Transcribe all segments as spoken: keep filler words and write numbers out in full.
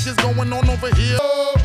is going on over here.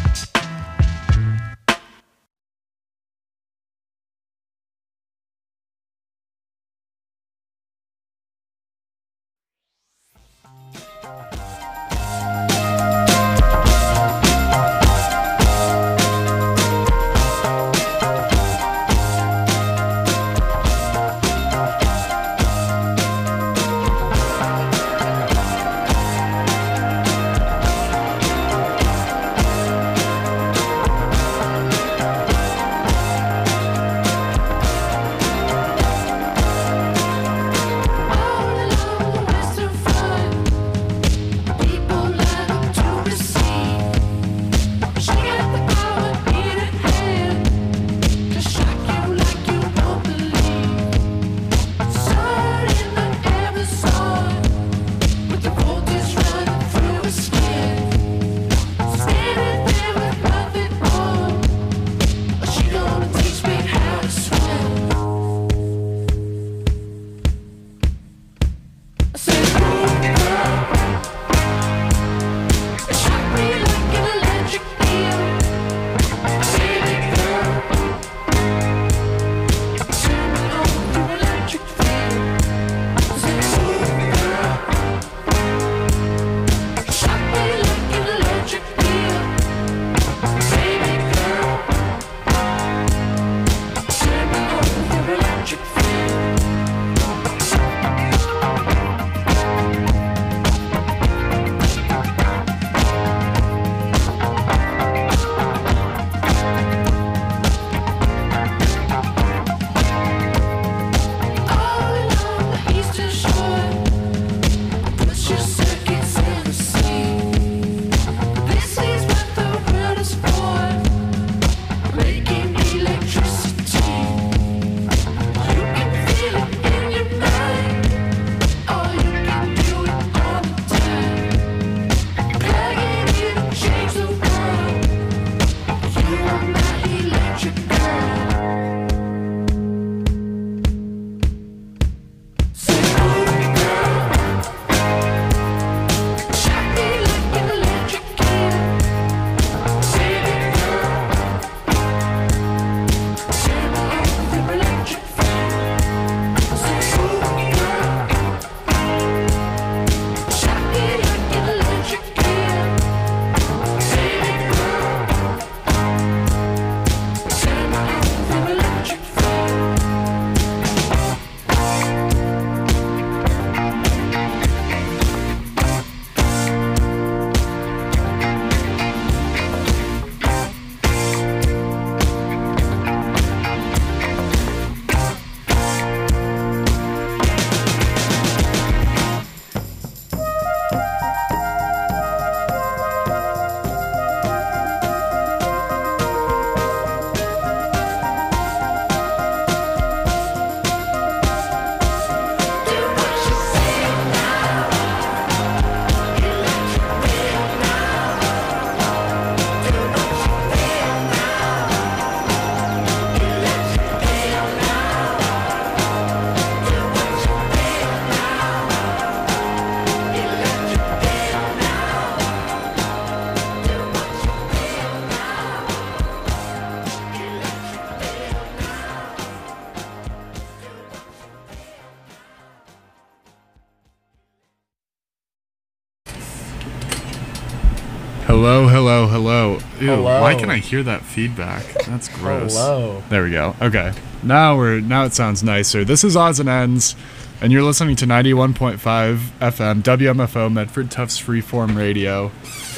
Hello, hello, hello. Ew, Hello. Why can I hear that feedback? That's gross. Hello. There we go. Okay. Now we're now it sounds nicer. This is Odds and Ends, and you're listening to ninety-one point five F M W M F O Medford Tufts Freeform Radio.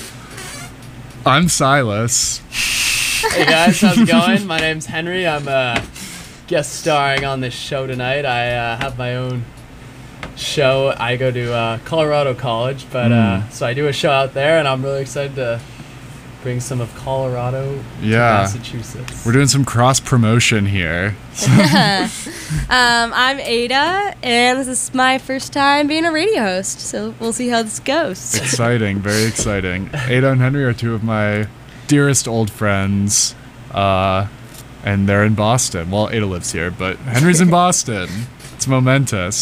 I'm Silas. Hey guys, how's it going? My name's Henry. I'm uh, guest starring on this show tonight. I uh, have my own show. I go to uh, Colorado College, but uh, so I do a show out there, and I'm really excited to bring some of Colorado Yeah. to Massachusetts. We're doing some cross promotion here. um, I'm Ada, and this is my first time being a radio host, so we'll see how this goes. Exciting, very exciting. Ada and Henry are two of my dearest old friends, uh, and they're in Boston. Well, Ada lives here, but Henry's in Boston. It's momentous.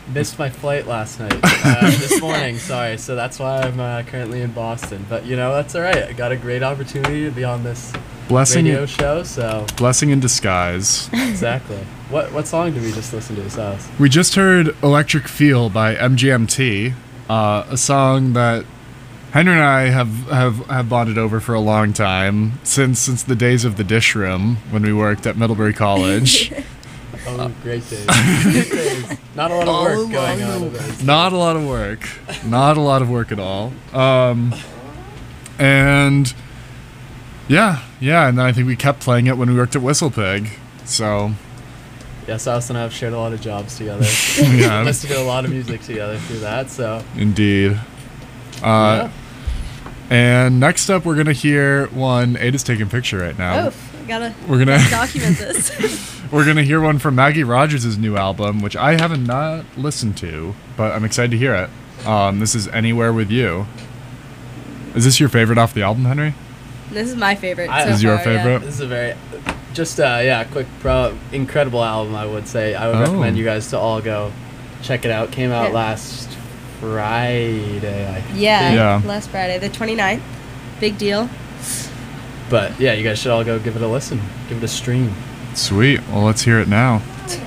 missed my flight last night. Uh, this morning, sorry. So that's why I'm uh, currently in Boston. But you know, that's all right. I got a great opportunity to be on this Blessing, radio show. So blessing in disguise. exactly. What what song did we just listen to, Silas? We just heard "Electric Feel" by M G M T, uh, a song that Henry and I have, have, have bonded over for a long time, since since the days of the dish room when we worked at Middlebury College. Oh, great days. Great days. Not a lot of work going on. in those. Not a lot of work. Not a lot of work at all. Um, and yeah, yeah, and then I think we kept playing it when we worked at WhistlePig. So Yeah, Silas and I have shared a lot of jobs together. Yeah. Listened to a lot of music together through that. So indeed. Uh, yeah. And next up, we're gonna hear one. Ada's taking a picture right now. Oh, I gotta, We're gonna gotta document this. We're gonna hear one from Maggie Rogers' new album, which I haven't not listened to, but I'm excited to hear it. Um, this is "Anywhere with You." Is this your favorite off the album, Henry? This is my favorite. I- so This is your far, yeah. favorite? This is a very, just uh, yeah, quick pro, incredible album. I would say I would Oh. recommend you guys to all go check it out. Came out Yeah. last Friday, I Yeah, think. Yeah. last Friday, the twenty-ninth. Big deal. But yeah, you guys should all go give it a listen, give it a stream. Sweet. Well, let's hear it now.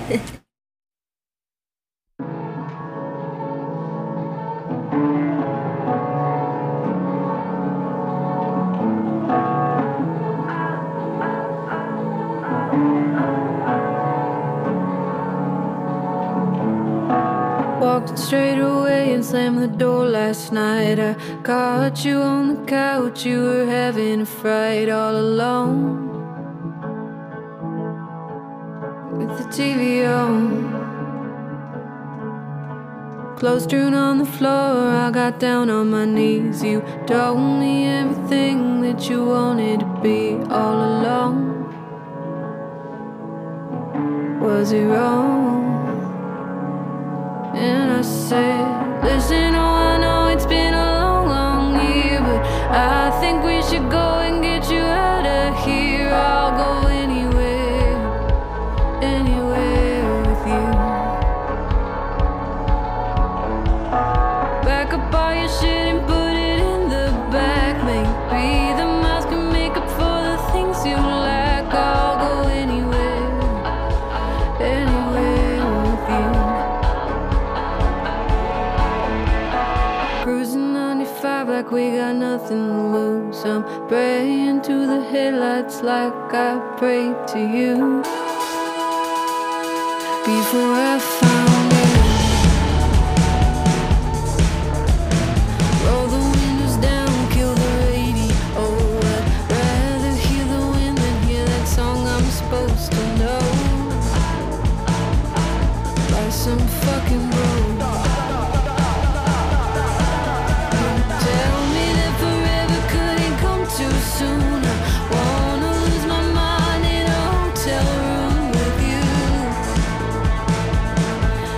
Walked straight away and slammed the door last night. I caught you on the couch, you were having a fright all alone, with the T V on. Clothes strewn on the floor, I got down on my knees. You told me everything that you wanted to be all along. Was it wrong? And I said, listen, oh, I know it's been a long, long year, but I think we should go and get you out of here. I'll go anywhere, anywhere with you. Back up all your shit and put it in the back. Maybe the miles can make up for the things you lack. I'll go anywhere, anywhere with you. Cruising ninety-five like we got nothing to lose. I'm praying to the headlights like I prayed to you before I found you. Roll the windows down, kill the radio. Oh, I'd rather hear the wind than hear that song I'm supposed to know by some fucking road. Tell me that forever couldn't come too soon. I wanna lose my mind in a hotel room with you.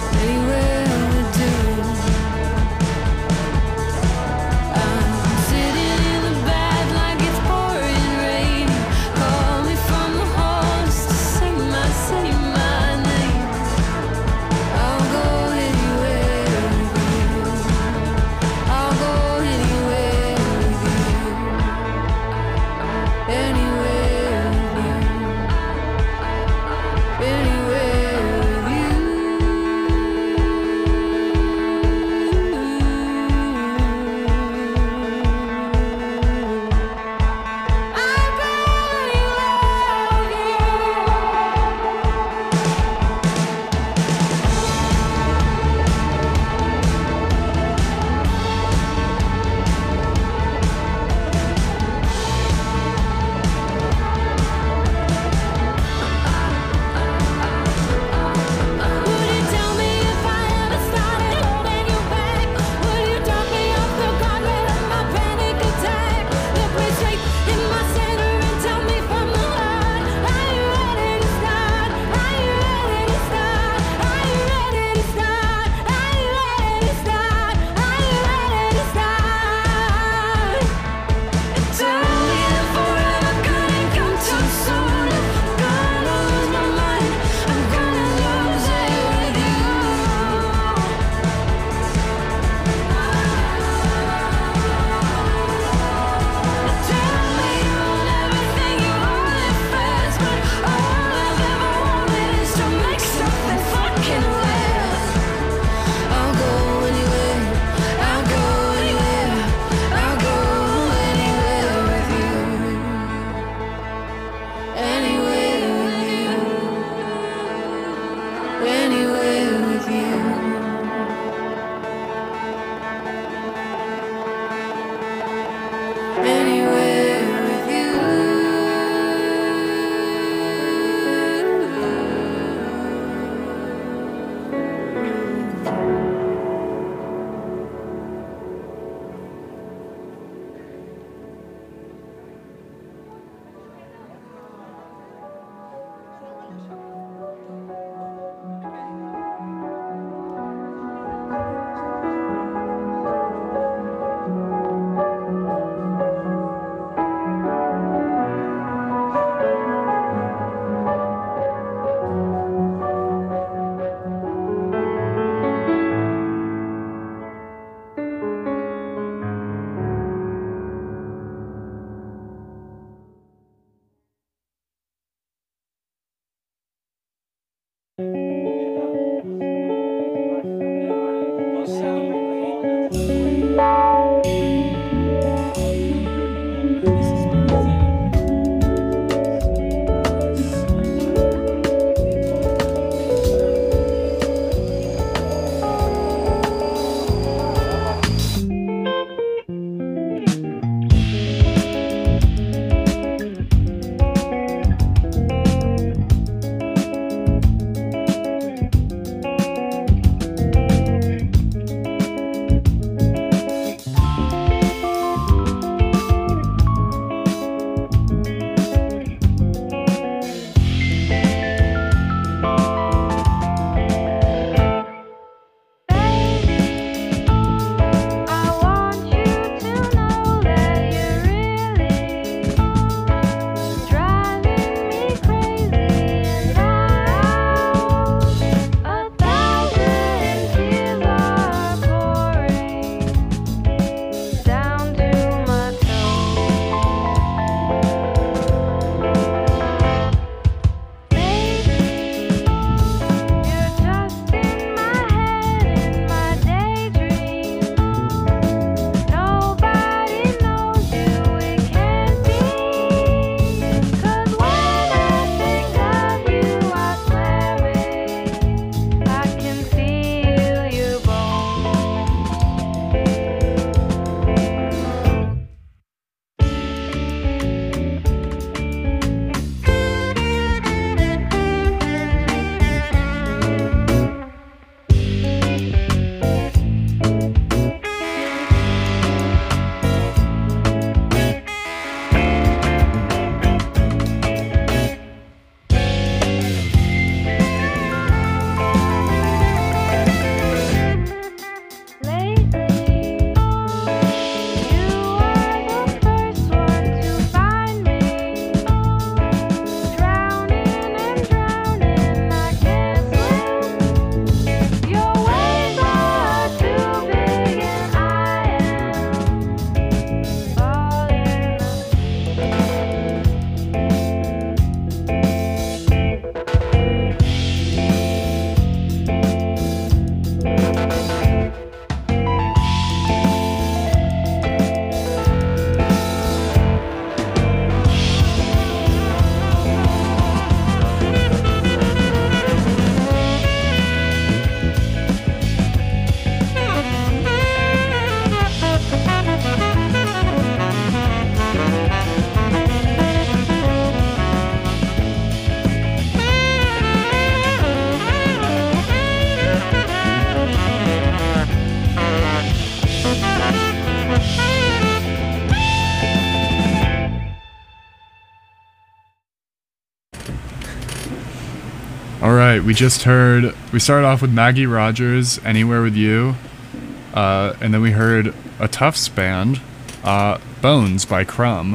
right, we just heard, we started off with Maggie Rogers, Anywhere With You, uh, and then we heard a Tufts band, uh, Bones by Crumb.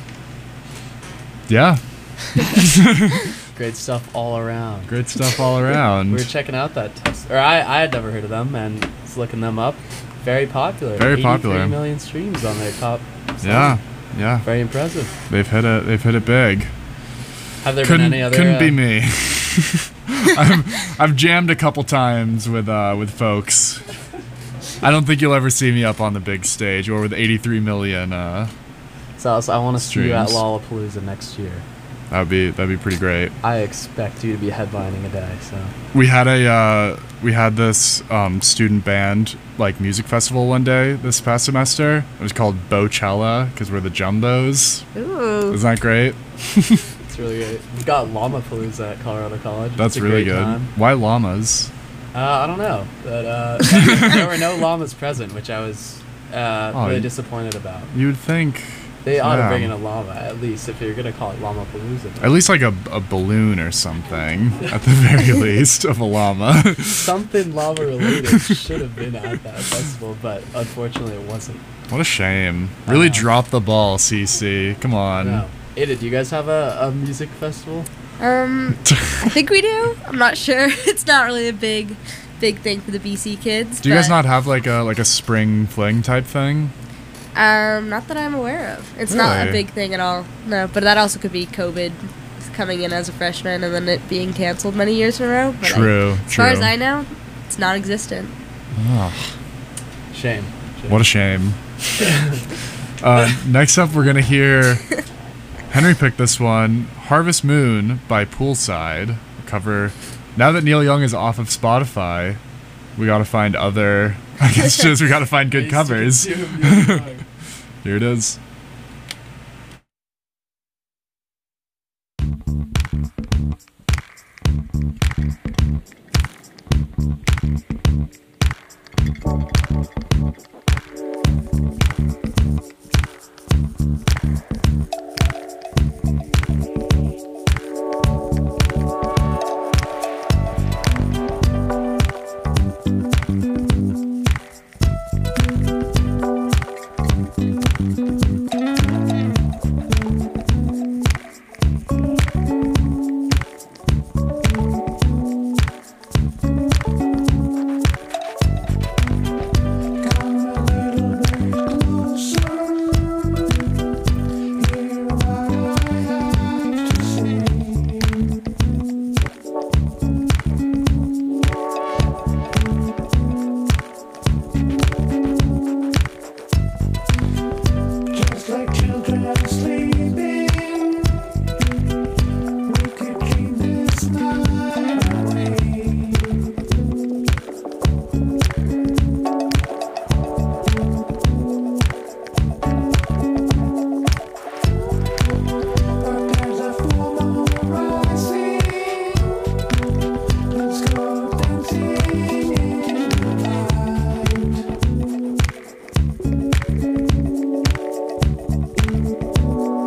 Yeah. Great stuff all around. Great stuff all around. We were checking out that test, or I, I had never heard of them, and was looking them up. Very popular. Very popular. eighty-three million streams on their top song. Yeah, yeah. Very impressive. They've hit it. They've hit it big. Have there Couldn't been any other? couldn't uh, be me. I've, I've jammed a couple times with uh, with folks. I don't think you'll ever see me up on the big stage or with eighty-three million. Uh, So, so I want to see you at streams. Lollapalooza next year. that'd be that'd be pretty great. I expect you to be headlining a day. So We had a uh, we had this um, student band like music festival one day this past semester. It was called Bocella because we're the Jumbos. Ooh. Isn't that great? it's really great. We've got Llama-palooza at Colorado College. That's It's a really great good. time. Why llamas? Uh, I don't know, but uh, there were no llamas present, which I was uh, Oh, really you- disappointed about. You would think They ought yeah. to bring in a llama, at least, if you're gonna call it Llama-palooza. at least like a, a balloon or something at the very least of a llama. Something llama-related should have been at that festival, but unfortunately it wasn't. What a shame. I Really know. dropped the ball, C C. Come on. No. Ada, do you guys have a, a music festival? Um, I think we do. I'm not sure. It's not really a big, big thing for the B C kids. Do you guys but, not have like a like a spring fling type thing? Um, not that I'm aware of. It's not a Really? big thing at all. No, but that also could be COVID coming in as a freshman and then it being canceled many years in a row. But I- True. as true. far as I know, it's non-existent. Ugh, Shame. Shame. what a shame. uh, next up, we're gonna hear Henry picked this one, "Harvest Moon" by Poolside. A cover. Now that Neil Young is off of Spotify, we gotta find other. I guess just we gotta find good Ways to covers. consume Neil Young. Here it is. Just like children sleeping, we could keep this night away. But there's a full moon rising. Let's go dancing in the light.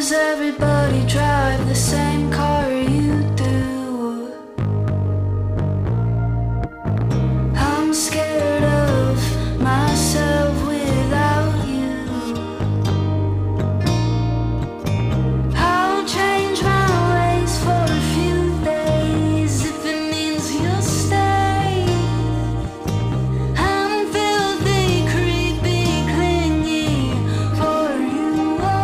does everybody drive the same car you do? I'm scared of myself without you. I'll change my ways for a few days if it means you'll stay. I'm filthy, creepy, clingy for you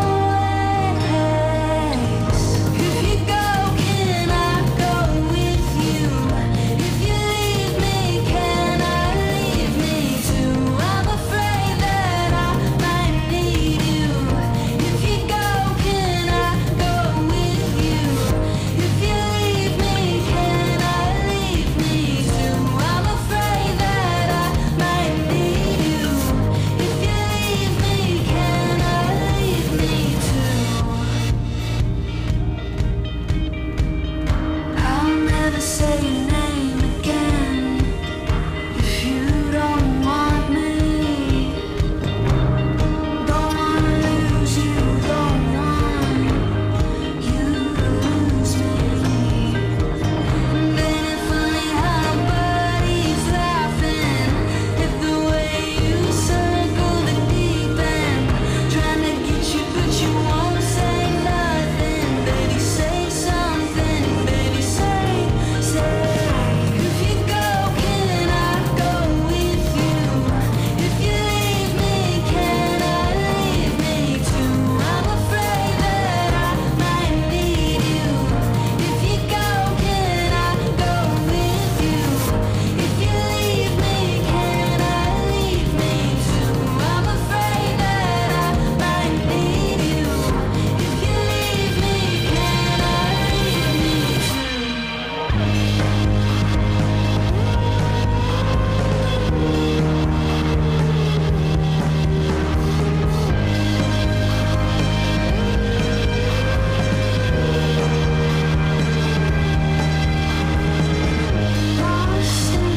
always. If you go, can I go with you? If you leave me, can I leave me too? I'm afraid that I might need you. If you go, can I go with you? If you leave me, can I leave me too? I'm afraid that I might need you. If you leave me, can I leave me too? I'll never say your name again if you don't want me. Don't wanna lose you, don't want you to lose me. And then it's funny how buddies laughing at the way you circle the deep end, trying to get you, but you won't say nothing. Baby, say something. Baby, say, say. If you go, can I go with you? If you leave me, can I leave me too? I'm afraid that I might need you. If you go, can I go with you? If you leave me, can I leave me too? I'm afraid that I might need you. If you leave me, can I leave me too? Lost in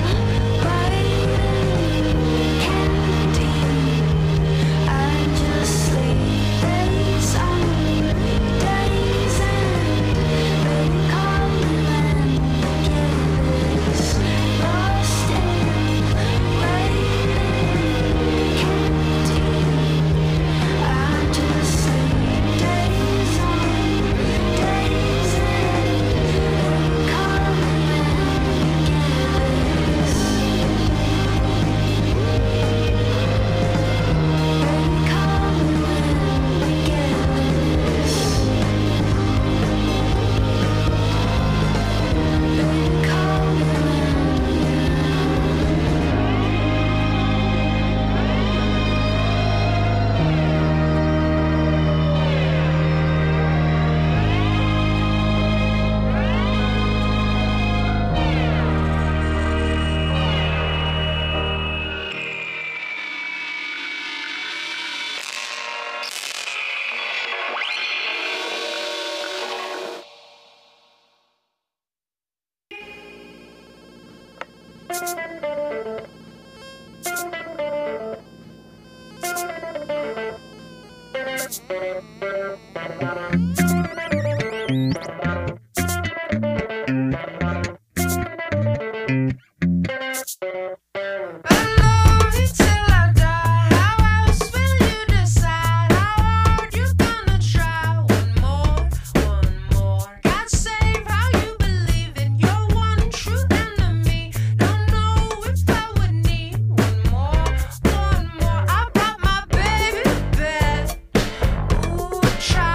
writing candy, I just sleep days on days and they call me when get this. Lost in writing candy, I just sleep days on days and they call me when get this. They call me when we get this. They call me Try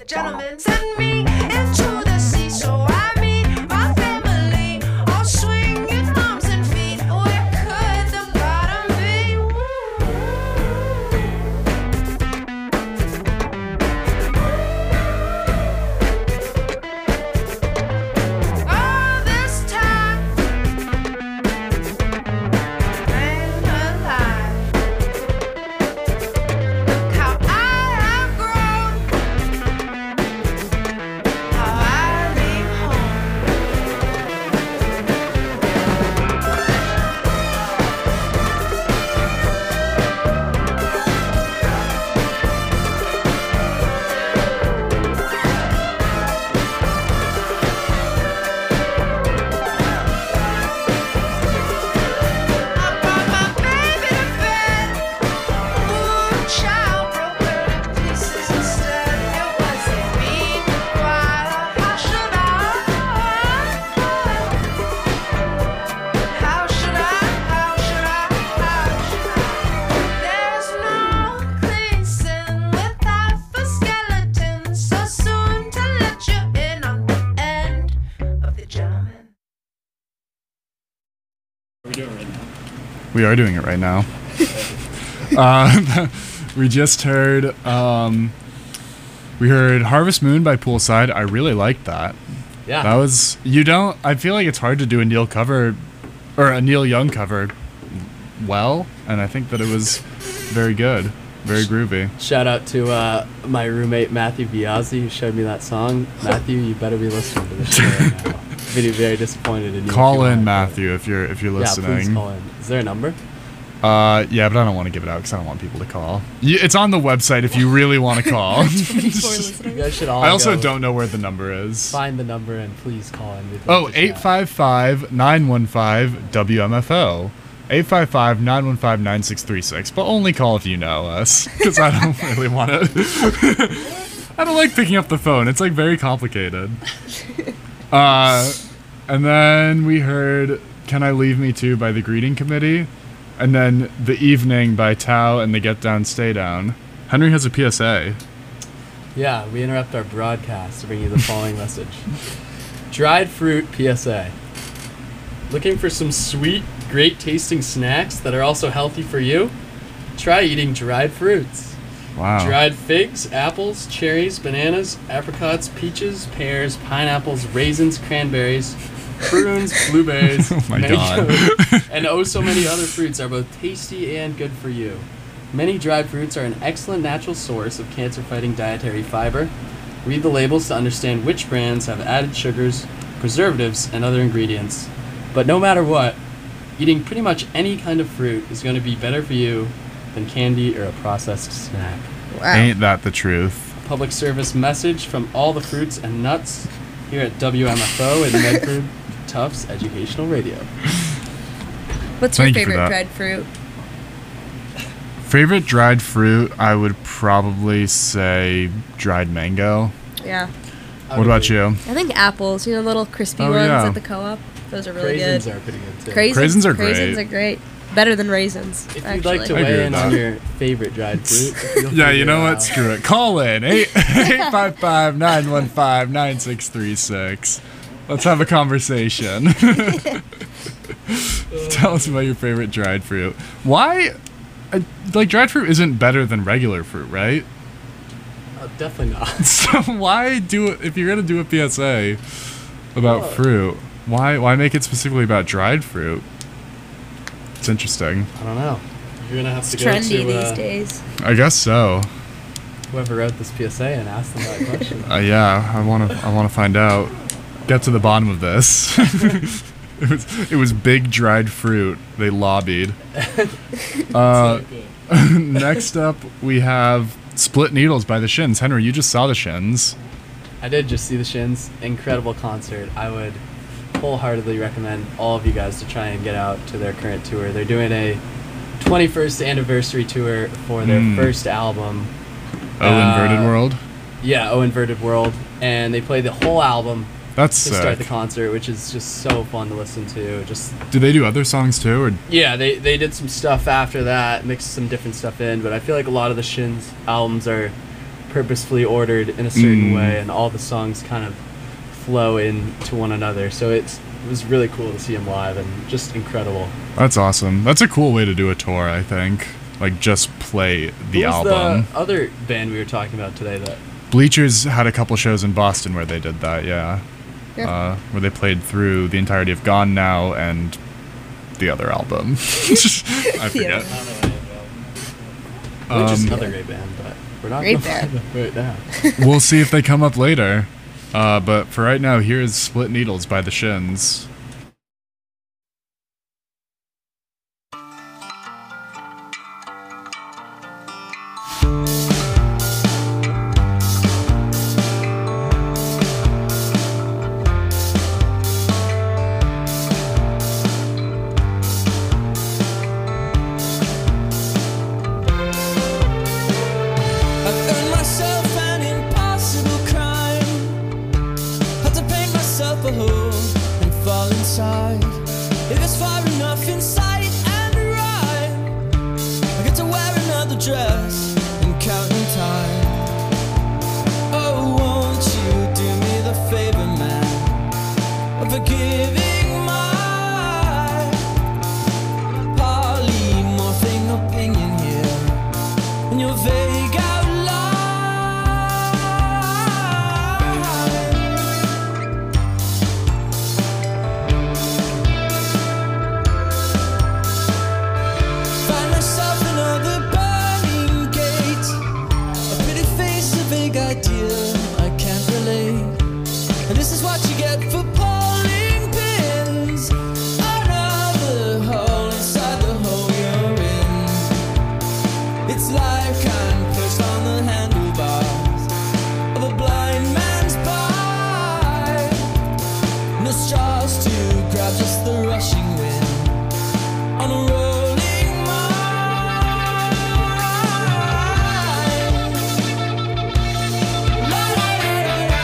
gentlemen. Send me into the sea so I meet my family. All swinging arms and feet. Where could the bottom be? All this time, man alive. Look how I have grown. How I leave home. I brought my baby to bed. Ooh, child broke her to pieces instead. It wasn't meanwhile. How should I? How should I? How should I? How should I? There's no clean sin without for skeletons. So soon to let you in on the end of the gentleman. We are doing it right now. uh, we just heard um, we heard Harvest Moon by Poolside. I really liked that. Yeah. That was you don't. I feel like it's hard to do a Neil cover or a Neil Young cover well, and I think that it was very good, very groovy. Shout out to uh, my roommate Matthew Biazzi who showed me that song. Matthew, you better be listening to this show right now. I'm really very disappointed in you. Call if you in, aren't, Matthew, if you're if you're but- Yeah, please listening. call in. Is there a number? Uh, yeah, but I don't want to give it out because I don't want people to call. Y- It's on the website if you really want to call. You guys should all I also go don't know where the number is. find the number and please call in. We'd love Oh, to eight chat. five five, nine one five, W M F O. eight five five, nine one five, nine six three six. But only call if you know us. Because I don't really want to. I don't like picking up the phone. It's like very complicated. Uh, and then we heard Can I Leave Me Too by the Greeting Committee. And then The Evening by Tao and the Get Down, Stay Down. Henry has a P S A. Yeah, we interrupt our broadcast to bring you the following message. Dried fruit P S A. Looking for some sweet, great tasting snacks that are also healthy for you? Try eating dried fruits. Wow. Dried figs, apples, cherries, bananas, apricots, peaches, pears, pineapples, raisins, cranberries, prunes, blueberries, Oh my mangoes, and oh so many other fruits are both tasty and good for you. Many dried fruits are an excellent natural source of cancer-fighting dietary fiber. Read the labels to understand which brands have added sugars, preservatives, and other ingredients. But no matter what, eating pretty much any kind of fruit is going to be better for you than candy or a processed snack. Wow. Ain't that the truth? Public service message from all the fruits and nuts here at W M F O and Medford Tufts Educational Radio. What's your Thank you for favorite that. dried fruit? Favorite dried fruit, I would probably say dried mango. Yeah. What about you? I think apples, you know, little crispy Oh, ones yeah. at the co-op. Those are really Raisins good. are pretty good too. Craisins, Craisins are Craisins great. are great. Better than raisins, If you'd actually. like to I agree weigh with in that. on your favorite dried fruit, feel Yeah, free you to, know uh, what? Screw it. Call in. eight eight five five, nine one five, nine six three six. Let's have a conversation. Tell us about your favorite dried fruit. Why? uh, Like, dried fruit isn't better than regular fruit, right? Uh, definitely not. So why do it if you're gonna do a P S A about Well- fruit? Why why make it specifically about dried fruit? It's interesting. I don't know. You're gonna have It's to go trendy to uh, these days. I guess so. whoever wrote this P S A and ask them that question. Uh, yeah, I want to I want to find out. Get to the bottom of this. it was it was big dried fruit. They lobbied. Uh, next up, we have Split Needles by the Shins. Henry, you just saw the Shins. I did just see the Shins. Incredible concert. I would wholeheartedly recommend all of you guys to try and get out to their current tour. They're doing a twenty-first anniversary tour for their Mm. first album. Oh, Uh, Inverted World. Yeah, Oh Inverted World. And they play the whole album That's to start sick. the concert, which is just so fun to listen to. Just Do they do other songs too, or yeah, they they did some stuff after that, mixed some different stuff in, but I feel like a lot of the Shins albums are purposefully ordered in a certain Mm. way, and all the songs kind of flow into one another. So it's it was really cool to see him live and just incredible. That's awesome. That's a cool way to do a tour, I think. Like, just play the Who was album. the other band we were talking about today that Bleachers had a couple shows in Boston where they did that, yeah. Yeah. Uh, where they played through the entirety of Gone Now and the other album. I forget. which is Um, another great band, but we're not Great gonna band. find them right now. We'll see if they come up later. Uh, but for right now, here's Split Needles by the Shins. I've earned myself an impossible crime. Had to paint myself a hole and fall inside. If it's far enough in sight and rhyme, I get to wear another dress and count in time. Oh, won't you do me the favor, man, of forgiving my polymorphing opinion here when you're vague outline. Find myself another burning gate, a pretty face, a vague idea I can't relate. And this is what you get for pulling pins. Another hole inside the hole you're in. It's like I'm perched on the handlebars of a blind man's bike. No straws to grab, just the rushing wind on a rolling mine. La, la, la, la,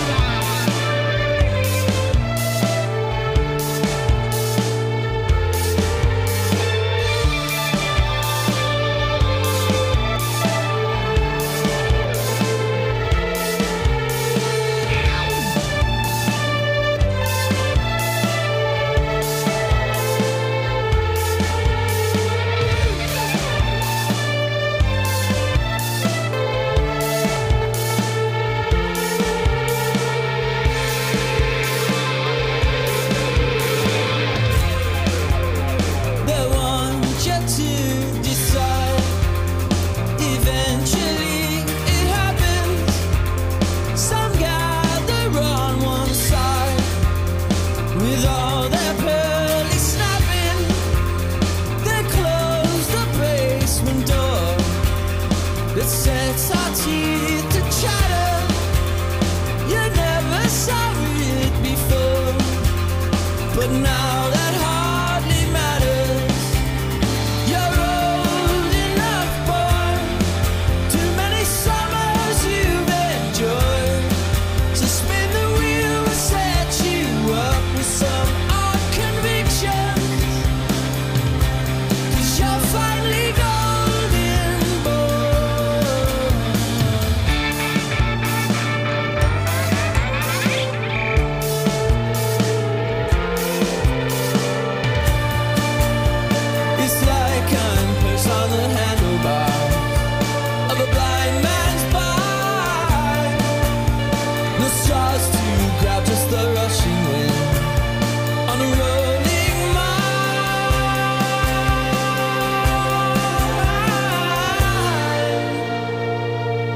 They want you to decide. Eventually it happens. Some gather on one side with all their pearly snapping. They close the basement door that sets our teeth to chatter. You never saw it before, but now that hardly matters. You're old enough, boy. Too many summers you've enjoyed. So spin the wheel and set you up with some odd convictions. 'Cause you're finally golden, boy. It's like I'm perched on the handlebars of a blind man's bike. No straws to grab, just the rushing wind on a rolling mine.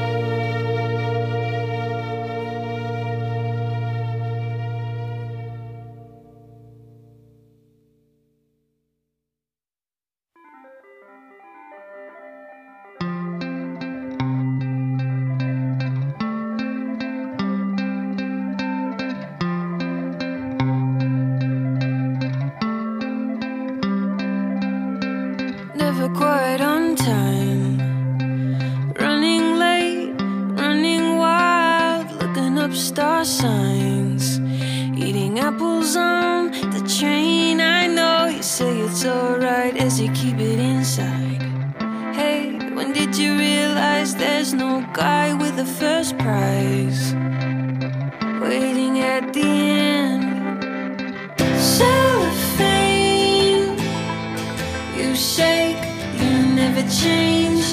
Never quite on time. Running late, running wild, looking up star signs. Eating apples on the train. I know you say it's alright as you keep it inside. Hey, when did you realize there's there's no guy with the first prize waiting at the end. Cellophane, you shake, you never change.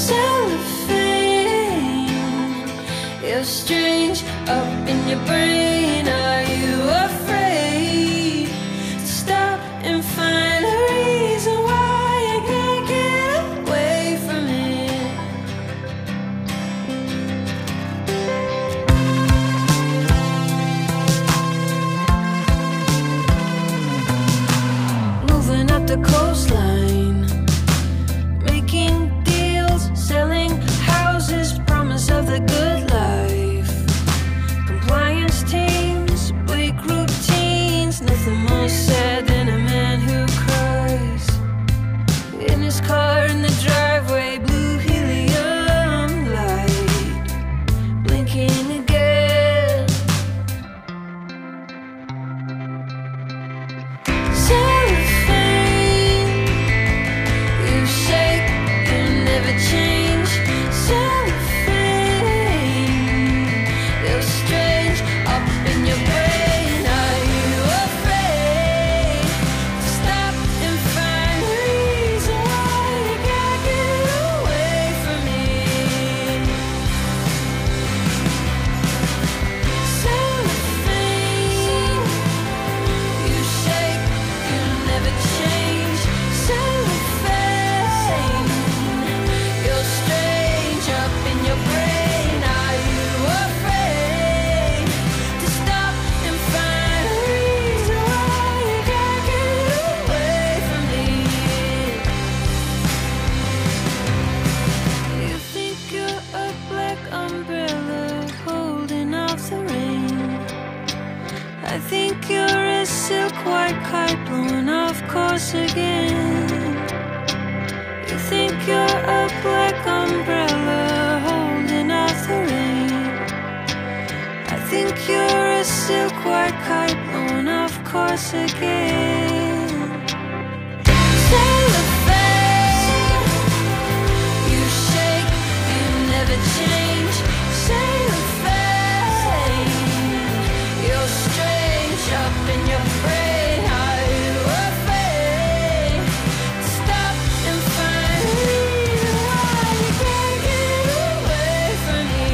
Cellophane, you're strange up in your brain. Are you afraid to stop and find a reason why I can't get away from it? Moving up the coastline, making deals, selling houses, promise of the good life. Compliance teams, bleak routines, nothing more sad than a man who cries. In his car in the driveway, blue helium light, blinking again. Cellophane, you shake, you never change. Cellophane, you're strange up in your brain. Are you afraid to stop and find a reason why you can't get away from me? Cellophane, you shake, you never change. Cellophane, you're strange up in your brain. Are you afraid to stop and find a reason why you can't get away from me? You think you're a black umbrella holding off the rain. I think you're a silk white kite blowing off course again. You think you're a black umbrella holding off the rain. I think you're a silk white kite blowing off course again. Cellophane, you shake, you never change. Cellophane, you're strange up in your brain. Are you afraid to stop and find a reason why you can't get away from me?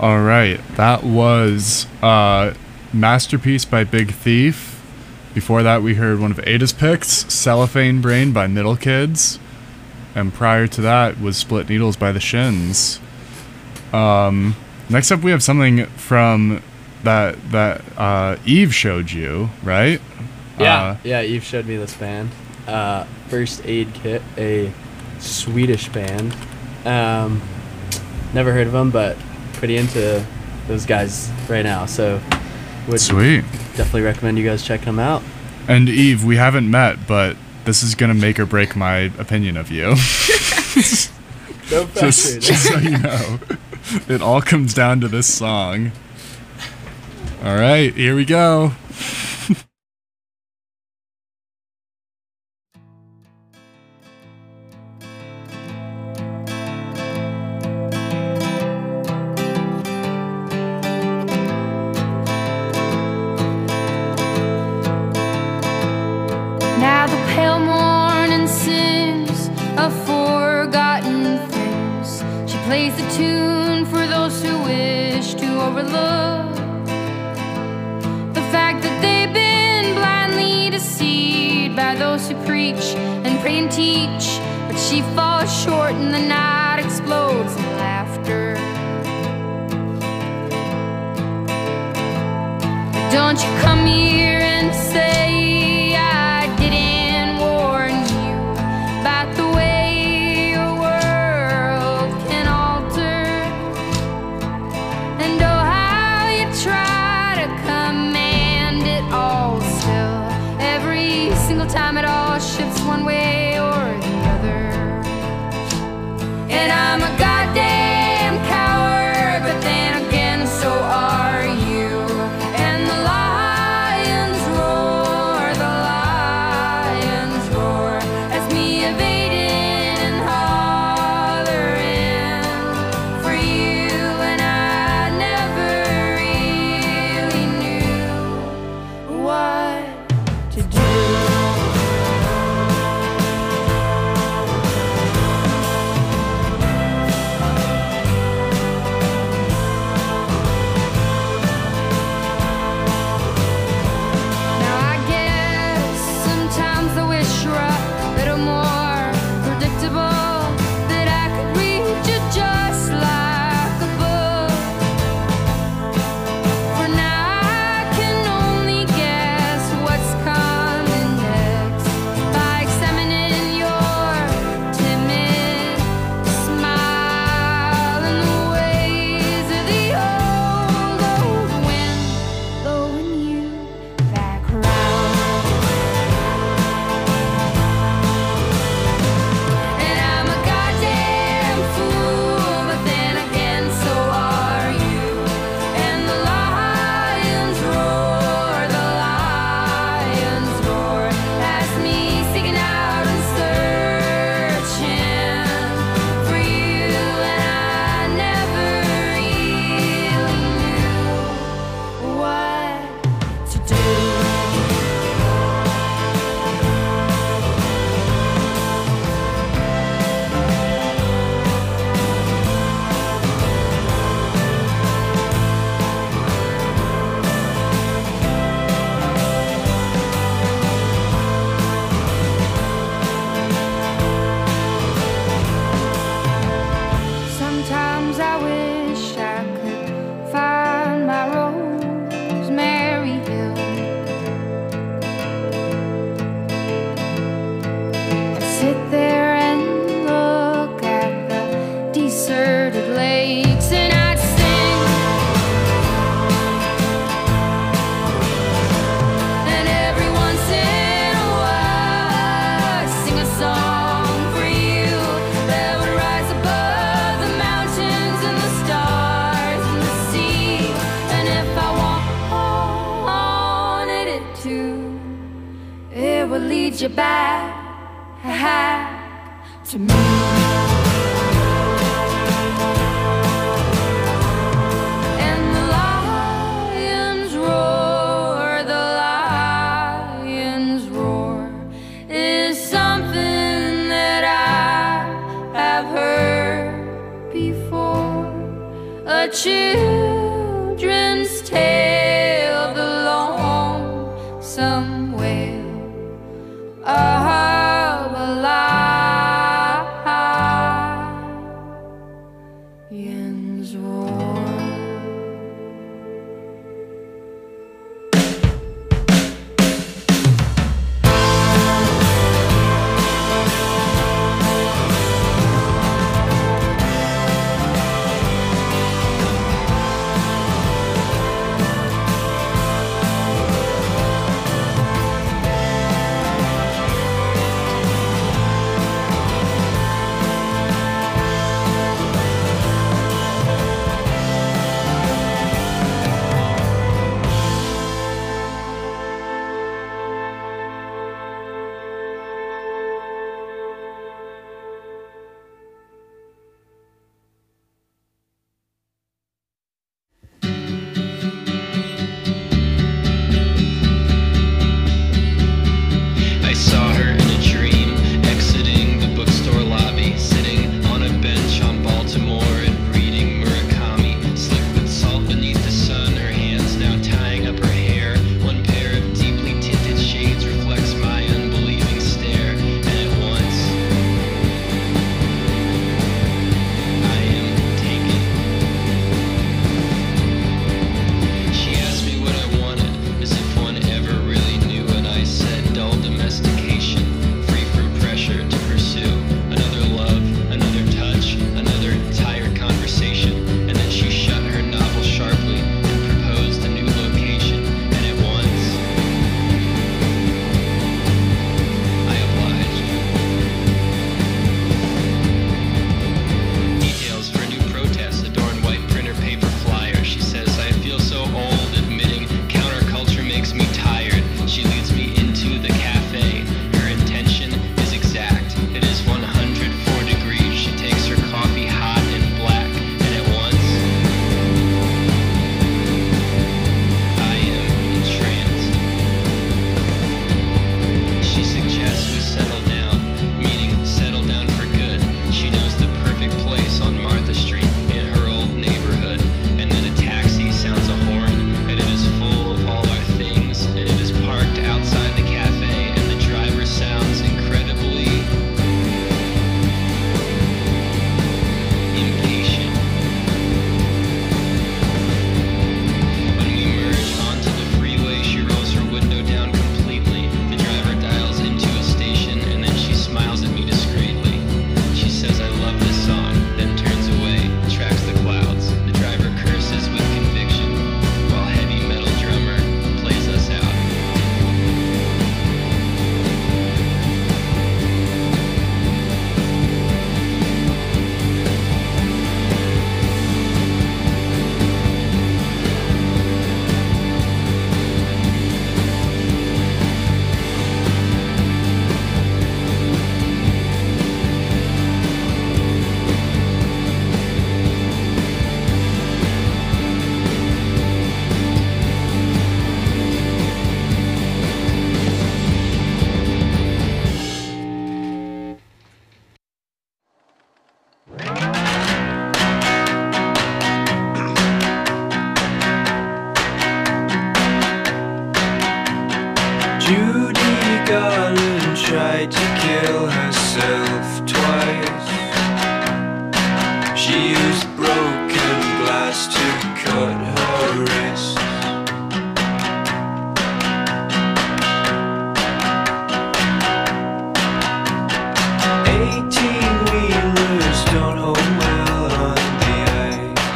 All right, that was uh, Masterpiece by Big Thief. Before that, we heard one of Ada's picks, Cellophane Brain by Middle Kids. And prior to that was Split Needles by The Shins. Um, next up, we have something from that that uh, Eve showed you, right? Yeah, Uh, yeah. Eve showed me this band, uh, First Aid Kit, a Swedish band. Um, never heard of them, but pretty into those guys right now. So, would Sweet. definitely recommend you guys checking them out. And Eve, we haven't met, but this is gonna make or break my opinion of you. No pressure. just, just so you know, it all comes down to this song. All right, here we go. Now the pale morning sings of forgotten things. She plays the tune for those who wish to overlook the fact that they've been blindly deceived by those who preach and pray and teach. But she falls short and the night explodes in laughter. Don't you come here and say I didn't warn you about the way your world can alter. And oh, how you try to command it all still. Every single time it all shifts one way or the other. And I'm a goddamn coward, but then again so are you. And the lions roar, the lions roar, as me evading and hollering for you. And I never really knew what to do. Now I guess sometimes I wish you're a little more predictable, that I could read you just like a book. For now I can only guess what's coming next by examining your timid smile and the ways of the old, old wind blowing you back round. And I'm a goddamn fool, but then again so are you. And the lions roar, the lions roar, as me seeking out and searching for you. And I never really knew what to do. Sometimes I wish I could find my Rosemary Hill. I'd sit there and look at the deserted lakes, and I'd sing. And every once in a while I'd sing a song for you that would rise above the mountains and the stars and the sea. And if I wanted it to, it would lead you back to me. And the lions roar, the lions roar, is something that I have heard before. A chill tried to kill herself twice. She used broken glass to cut her wrist. Eighteen wheelers don't hold well on the ice.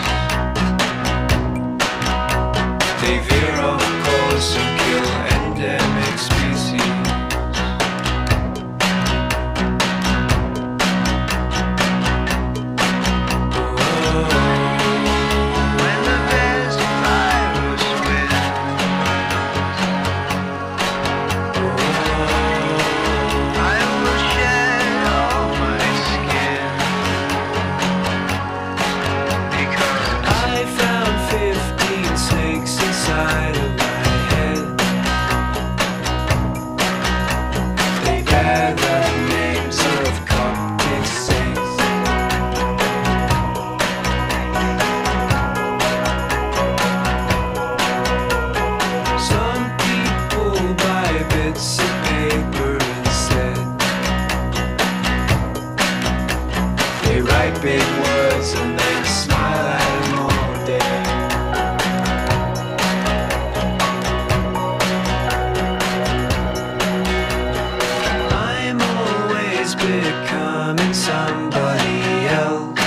They veer off course and kill endemic species. When the best virus wins, I will shed all my skin, because I found fifteen snakes inside of my head. They bear the names of Coptic saints. Some people buy bits of paper instead. They write big words and then smile at them all day. I'm always becoming somebody else.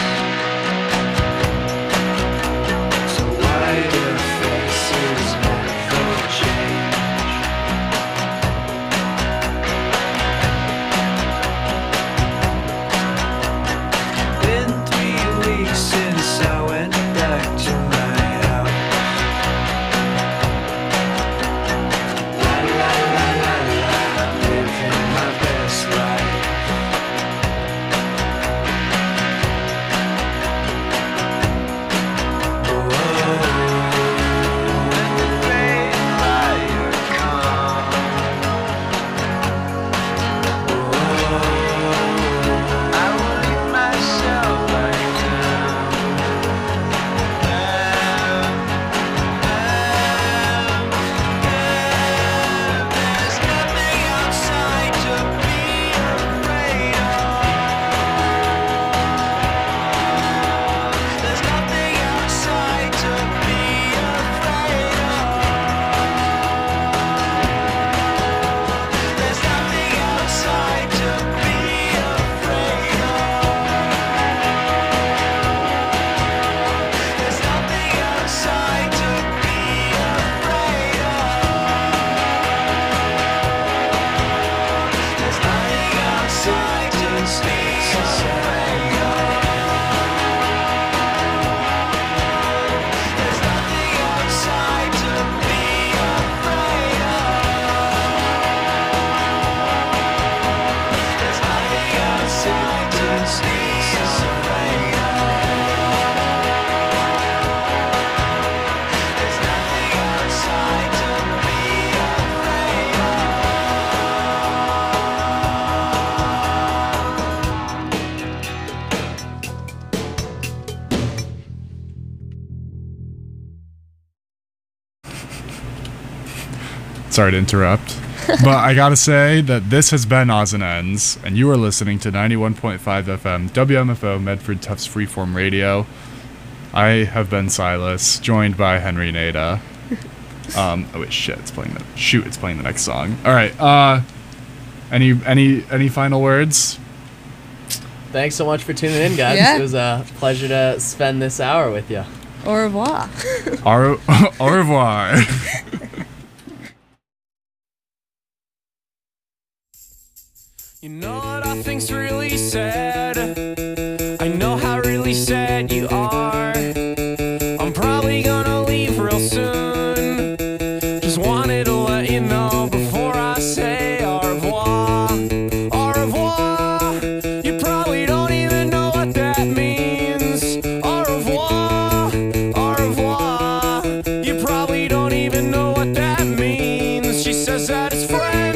So why do faces never change? Been three weeks since I went back to my house. La la la la la, living my best life. When the great fire comes, I will leave myself like them. There's nothing outside to be afraid of. There's nothing outside to be afraid of. There's nothing outside to be afraid of. There's nothing outside to be afraid of. There's nothing outside to be afraid of. There's nothing outside to be afraid of. There's nothing outside to be afraid of. There's nothing outside to be afraid of. Sorry to interrupt. But I gotta say that this has been Odds and Ends, and you are listening to ninety-one point five F M W M F O Medford Tufts Freeform Radio. I have been Silas, joined by Henry and Ada. Um, oh wait, shit! It's playing the shoot. It's playing the next song. All right. Uh, any any any final words? Thanks so much for tuning in, guys. Yeah. It was a pleasure to spend this hour with you. Au revoir. Au, au revoir. You know what I think's really sad? I know how really sad you are. I'm probably gonna leave real soon. Just wanted to let you know before I say au revoir. Au revoir. You probably don't even know what that means. Au revoir. Au revoir. You probably don't even know what that means. She says that it's friends.